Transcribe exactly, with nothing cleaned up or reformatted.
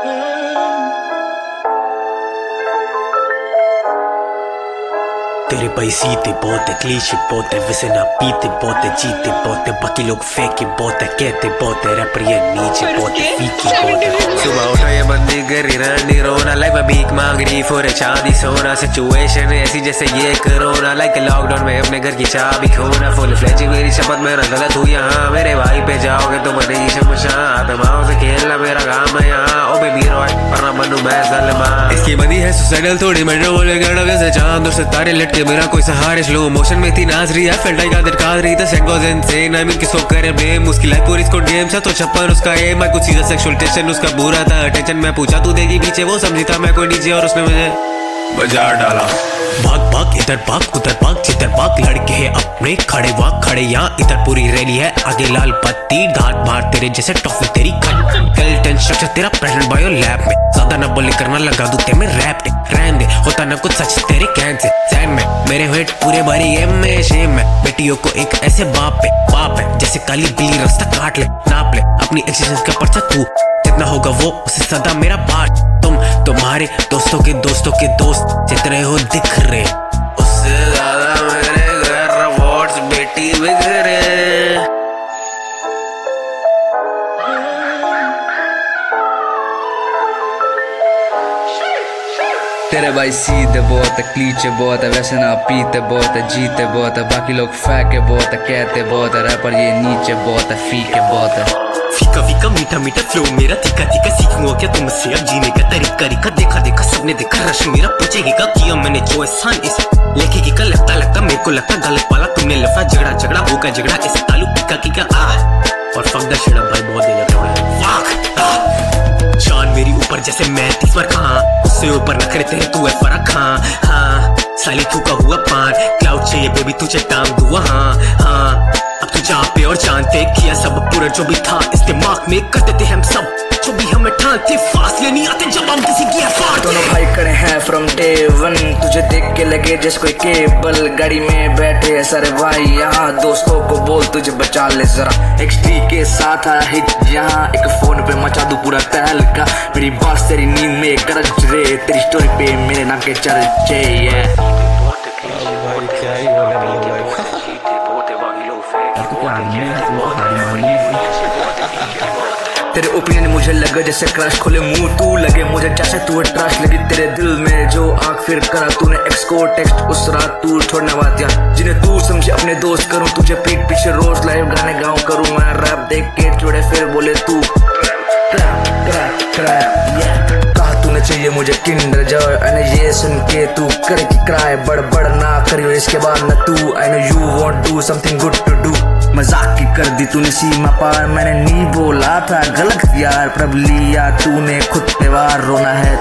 तेरे भाई सीते बहुत है, क्लीशे बहुत है, वैसे ना पीते बहुत है, जीते बहुत है, बाकी लोग फेंके बहुत है, कहते बहुत है, रैपर ये नीचे बहुत है, फीकी बहुत है। सुबह उठा ये बंदी गरी रंडी रोना, लाइफ में भीख मांग रही फोरे चांदी सोना, सिचुएशन ऐसी जैसे ये कोरोना, लाइक लॉकडाउन में अपने घर की चाबी खोना, फुल फ्लेज मेरी शपथ मेरा गलत हुई यहाँ, मेरे भाई पे जाओगे तो बनेगी शमशान, आत्माओं से खेलना मेरा काम है यहाँ, ओ बेबी रॉय पर ना बनूं मैं सलमान। इसकी बनी है सुसाइडल थोड़ी मेट्रो बोले गड़ा जैसे चांद और सितारे लटके, मेरा कोई सहारे स्लो मोशन में थी नाच रही है, फेल्ट आई गादर काद रही था, that was insane, I mean किसको करे ब्लेम, उसकी लाइफ पूरी स्कोर गेम था तो छप्पन उसका एम, आई कुछ सीधा सेक्सुअल टेंशन उसका बुरा था, अटेंशन मैं पूछा तू देगी पीछे, वो समझी था मैं कोई नीचे और उसने मुझे बजा डाला। भाग भाग इधर भाग उधर भाग जिधर भाग, लड़के हैं अपने खड़े वहाँ खड़े यहाँ, इधर पूरी रैली है आगे लाल बत्ती, धार मार तेरे जैसे टॉफी तेरी कल स्ट्रक्चर तेरा प्रेजेंट बायो लैब में, ज्यादा ना बोले करना लगा दूं ते में रैप पे, रहन दे होता ना कुछ सच तेरे कैन से सैन में, मेरे वेट पूरे भरी एम में शेम में, बेटियों को एक ऐसे बाप पे बाप है जैसे काली बिल्ली रास्ता काट ले, नाप ले अपनी एक्सीडेंस का पर्चा, तू जितना होगा वो उसे सदा मेरा पार्ट, तुम तुम्हारे दोस्तों के दोस्तों के दोस्त जितने हो दिख रहे, उससे ज्यादा मेरे घर रिवॉर्ड्स बेटी बिगड़े। तेरे भाई सीधे बहुत है, क्लीचे बहुत है, वैसे ना पीते बहुत है, जीते बहुत है, बाकी लोग फेंके बहुत है, कहते बहुत है, रैपर ये नीचे बहुत है, फीके बहुत है। फीका फीका मीठा मीठा फ्लो मेरा तीखा तीखा, सीखूंगा क्या तुमसे अब जीने का तरीका रिका, देखा देखा सबने देखा रश मेरा पूछेगी का किया मैंने जो एहसान इस लेखेगी का, लगता लगता मेरे को लगता गलत पाला तुमने लफड़ा, झगड़ा झगड़ा होगा झगड़ा इस तालु पीका की का आ, और फक द शिट भाई बहुत देर लग रहा है, फक जान मेरी ऊपर जैसे मैं तीस बार कहाँ, उससे ऊपर न करे तेरे तू है फर्क, हाँ हाँ साली थूका हुआ पान, क्लाउड चाहिए बेबी तुझे टांग दूँ, हाँ हाँ अब तू जहाँ पे और जानते किया सब पूरा जो भी था इस दिमाग में करते थे हम सब जो भी हमें ठानते, फासले नहीं आते जब हम किसी की एफर्ट। दोनों भाई खड़े हैं फ्रॉम डे वन, तुझे देख के लगे जैसे कोई केबल, गाड़ी में बैठे हैं सारे भाई यहाँ, दोस्तों को बोल तुझे बचा ले जरा, एक्सटी के साथ आया हिट यहाँ, एक फोन पे मचा दूं पूरा तहलका, मेरी बात तेरी नींद में गरज रे, तेरी स्टोरी पे मेरे नाम के चर्चे है। तेरे ओपिनियन मुझे लगे जैसे क्रश, खोले मुंह तू लगे मुझे जैसे तू ट्रस्ट, लगी तेरे दिल में जो आंख फिर करा तूने एक्स को टेक्स्ट उस रात तू छोड़ने वाला दिया, जिन्हें तू समझे अपने दोस्त करूं, तुझे पीठ पीछे रोज लाइव गाने गाऊं करूं मैं रैप, देख के जोड़े फिर बोले तू कहा तूने चाहिए मुझे किंडर जॉय, एंड ये सुन के तू करे की क्राई, बड़ बड़ ना करियो इसके बाद न तू, I know you want do something good to do, मजाक की कर दी तूने सीमा पार, मैंने नहीं बोला था गलत यार, प्रभ लिया तूने खुद पे वार, रोना है